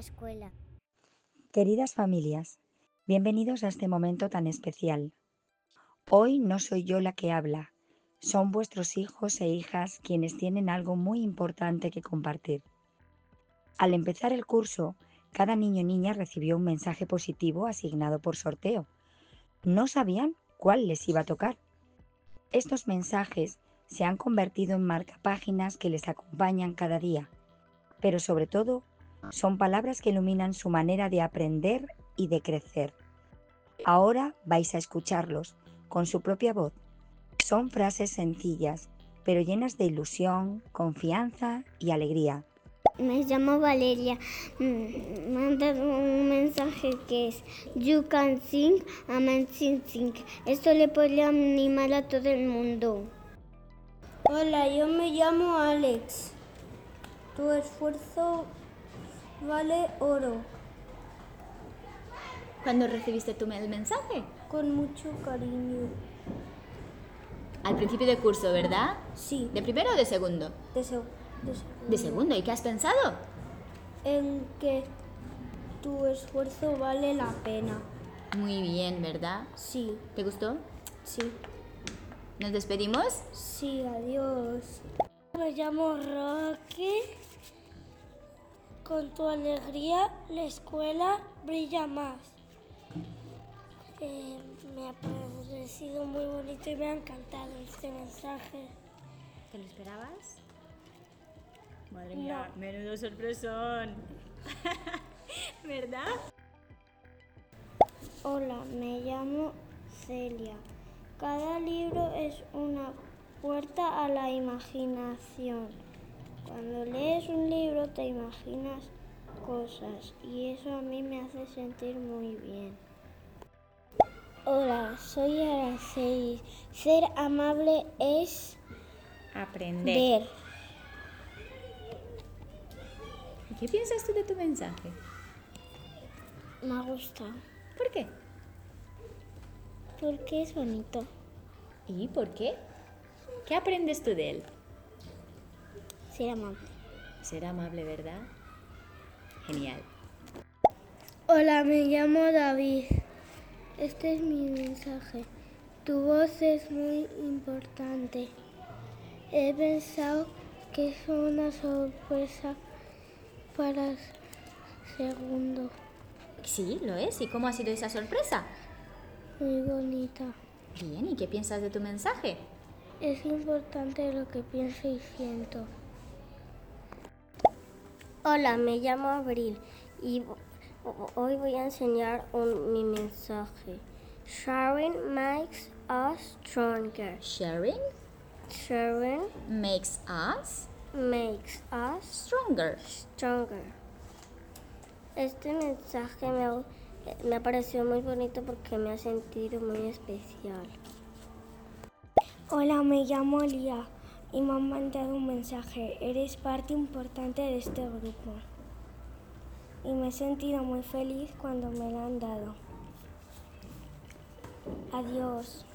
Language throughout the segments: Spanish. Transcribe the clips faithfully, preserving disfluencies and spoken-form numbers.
escuela. Queridas familias, bienvenidos a este momento tan especial. Hoy no soy yo la que habla, son vuestros hijos e hijas quienes tienen algo muy importante que compartir. Al empezar el curso, cada niño o niña recibió un mensaje positivo asignado por sorteo. No sabían cuál les iba a tocar. Estos mensajes se han convertido en marcapáginas que les acompañan cada día, pero sobre todo son palabras que iluminan su manera de aprender y de crecer. Ahora vais a escucharlos con su propia voz. Son frases sencillas, pero llenas de ilusión, confianza y alegría. Me llamo Valeria. Me han dado un mensaje que es You can sing, amazing sing. Esto le podría animar a todo el mundo. Hola, yo me llamo Alex. Tu esfuerzo vale oro. ¿Cuándo recibiste tú el mensaje? Con mucho cariño. Al principio del curso, ¿verdad? Sí. ¿De primero o de segundo? De, se- de segundo. ¿De segundo? ¿Y qué has pensado? En que tu esfuerzo vale la pena. Muy bien, ¿verdad? Sí, ¿Te gustó? sí. ¿Nos despedimos? Sí, adiós. Me llamo Roque. Con tu alegría la escuela brilla más. Eh, me ha parecido muy bonito y me ha encantado este mensaje. ¿Te lo esperabas? Madre mía, menudo sorpresón. ¿Verdad? Hola, me llamo Celia. Cada libro es una puerta a la imaginación. Cuando lees un libro te imaginas cosas y eso a mí me hace sentir muy bien. Hola, soy Araceli. Ser amable es Aprender. ver. ¿Y qué piensas tú de tu mensaje? Me gusta ¿Por qué? porque es bonito. ¿Y por qué? ¿Qué aprendes tú de él? Ser amable. Ser amable, ¿verdad? Genial. Hola, me llamo David. Este es mi mensaje. Tu voz es muy importante. He pensado que es una sorpresa para segundo. Sí, lo es. ¿Y cómo ha sido esa sorpresa? Muy bonita. Bien, ¿y qué piensas de tu mensaje? Es importante lo que pienso y siento. Hola, me llamo Abril y hoy voy a enseñar un, mi mensaje. Sharing makes us stronger. Sharing Sharing makes us makes us stronger. stronger. Este mensaje me, me ha parecido muy bonito porque me ha sentido muy especial. Hola, me llamo Lía y me han mandado un mensaje. Eres parte importante de este grupo. Y me he sentido muy feliz cuando me lo han dado. Adiós.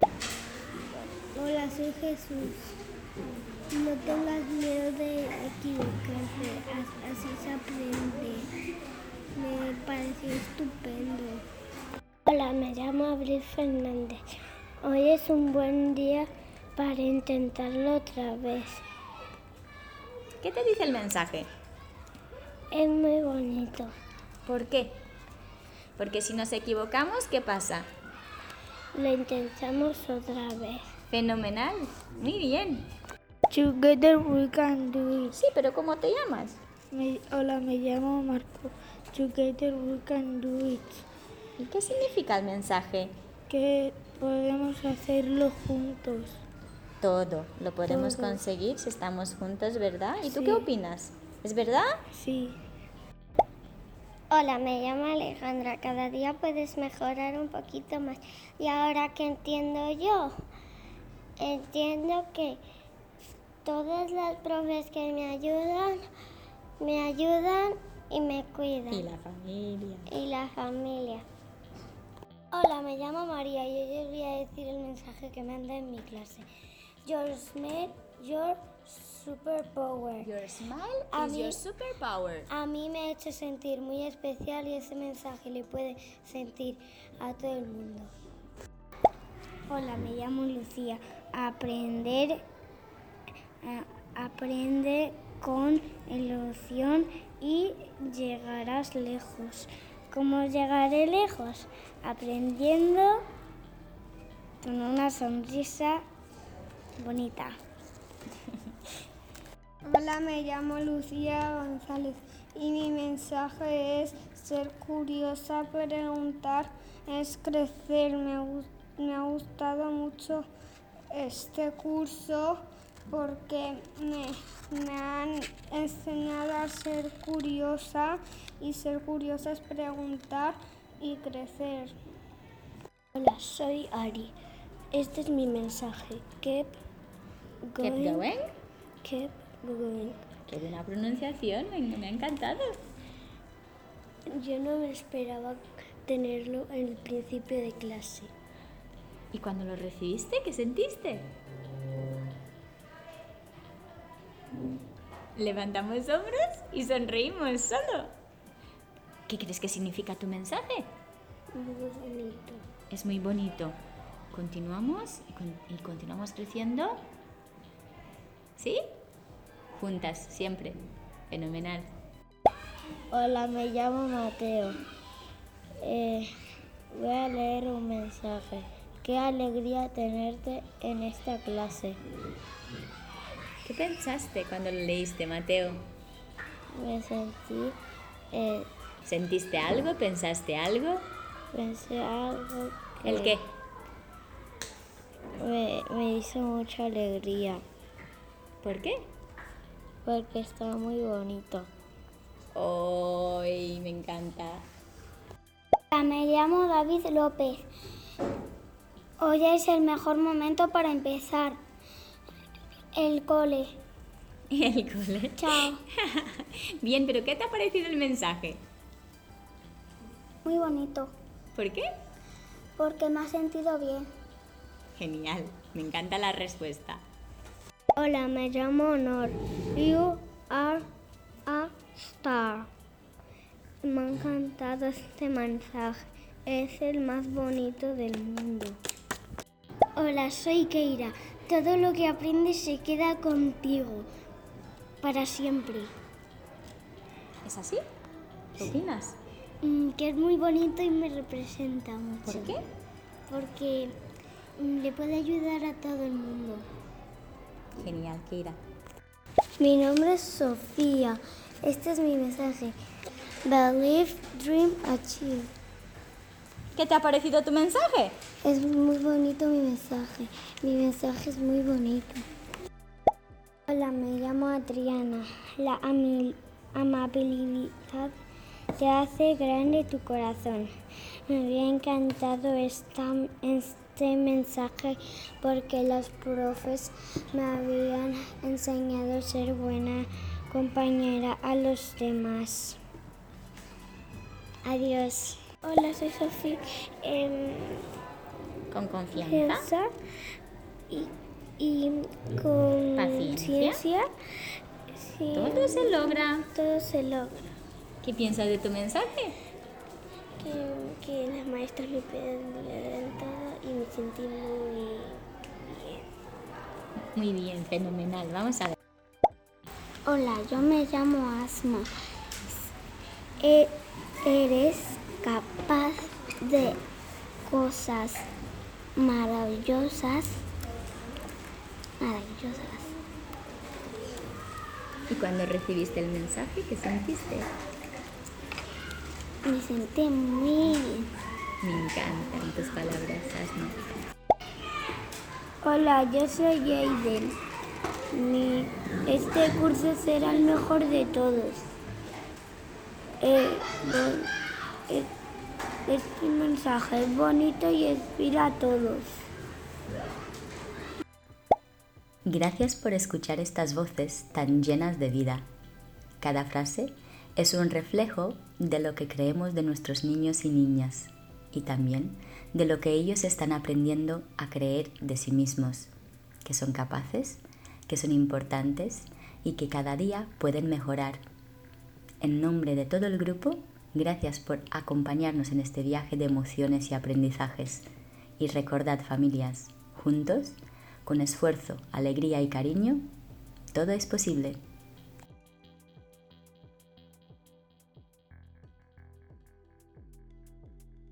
Hola, soy Jesús. No tengas miedo de equivocarte, así se aprende. Me pareció estupendo. Hola, me llamo Abril Fernández. Hoy es un buen día para intentarlo otra vez. ¿Qué te dice el mensaje? Es muy bonito. ¿Por qué? Porque si nos equivocamos, ¿qué pasa? Lo intentamos otra vez. Fenomenal. Muy bien. Together we can do it. Sí, pero ¿cómo te llamas? Me, hola, me llamo Marco. Together we can do it. ¿Y qué significa el mensaje? Que podemos hacerlo juntos. Todo lo podemos Todo. conseguir si estamos juntos, ¿verdad? ¿Y tú Sí. qué opinas? ¿Es verdad? Sí. Hola, me llamo Alejandra. Cada día puedes mejorar un poquito más. Y ahora que entiendo yo, entiendo que todas las profes que me ayudan, me ayudan y me cuidan. Y la familia. Y la familia. Hola, me llamo María y hoy os voy a decir el mensaje que me anda en mi clase. Your smile, your superpower. Your smile A is mí- your superpower. A mí me ha hecho sentir muy especial y ese mensaje le puede sentir a todo el mundo. Hola, me llamo Lucía. Aprender, a- aprende con ilusión y llegarás lejos. ¿Cómo llegaré lejos? Aprendiendo con una sonrisa bonita. Hola, me llamo Lucía González y mi mensaje es ser curiosa, preguntar, es crecer. Me, gu- me ha gustado mucho este curso porque me, me han enseñado a ser curiosa y ser curiosa es preguntar y crecer. Hola, soy Ari. Este es mi mensaje. Keep Keep going. Keep going. Qué buena pronunciación, me, me ha encantado. Yo no me esperaba tenerlo en el principio de clase. ¿Y cuando lo recibiste, qué sentiste? Levantamos hombros y sonreímos solo. ¿Qué crees que significa tu mensaje? Muy bonito. Es muy bonito. ¿Continuamos y, con- y continuamos creciendo? ¿Sí? Juntas, siempre. Fenomenal. Hola, me llamo Mateo. Eh, voy a leer un mensaje. Qué alegría tenerte en esta clase. ¿Qué pensaste cuando lo leíste, Mateo? Me sentí, eh, ¿Sentiste algo? ¿Pensaste algo? pensé algo que ¿El qué? Me, me hizo mucha alegría ¿Por qué? porque está muy bonito. ¡Ay, me encanta! Me llamo David López. Hoy es el mejor momento para empezar el cole. El cole. Chao. Bien, pero ¿qué te ha parecido el mensaje? Muy bonito, ¿Por qué? porque me ha sentido bien. Genial, me encanta la respuesta. Hola, me llamo Honor. You are a star. Me ha encantado este mensaje. Es el más bonito del mundo. Hola, soy Keira. Todo lo que aprendes se queda contigo para siempre. ¿Es así? ¿Qué opinas? Mm, que es muy bonito y me representa mucho. ¿Por qué? Porque mm, le puede ayudar a todo el mundo. Genial, Keira. Mi nombre es Sofía. Este es mi mensaje. Believe, dream, achieve. ¿Qué te ha parecido tu mensaje? Es muy bonito mi mensaje. Mi mensaje es muy bonito. Hola, me llamo Adriana. La ami- amabilidad te hace grande tu corazón. Me había encantado esta, este mensaje porque los profes me habían enseñado a ser buena compañera a los demás. Adiós. Hola, soy Sofía. Eh, Con confianza. Elsa y, y con Paciencia. ciencia, sí, Todo se logra. todo se logra. ¿Qué piensas de tu mensaje? Que, que las maestras me pedían todo y me sentí muy bien. Muy bien, fenomenal. Vamos a ver. Hola, yo me llamo Asma. E- eres capaz de cosas maravillosas, maravillosas. ¿Y cuando recibiste el mensaje, qué sentiste? Me sentí muy bien. Me encantan tus palabras, Asma. Hola, yo soy Jaden. Mi, este curso será el mejor de todos. Eh, bo- eh, este mensaje es bonito y inspira a todos. Gracias por escuchar estas voces tan llenas de vida. Cada frase es un reflejo de lo que creemos de nuestros niños y niñas y también de lo que ellos están aprendiendo a creer de sí mismos, que son capaces, que son importantes y que cada día pueden mejorar. En nombre de todo el grupo, gracias por acompañarnos en este viaje de emociones y aprendizajes. Y recordad, familias, juntos, con esfuerzo, alegría y cariño, todo es posible.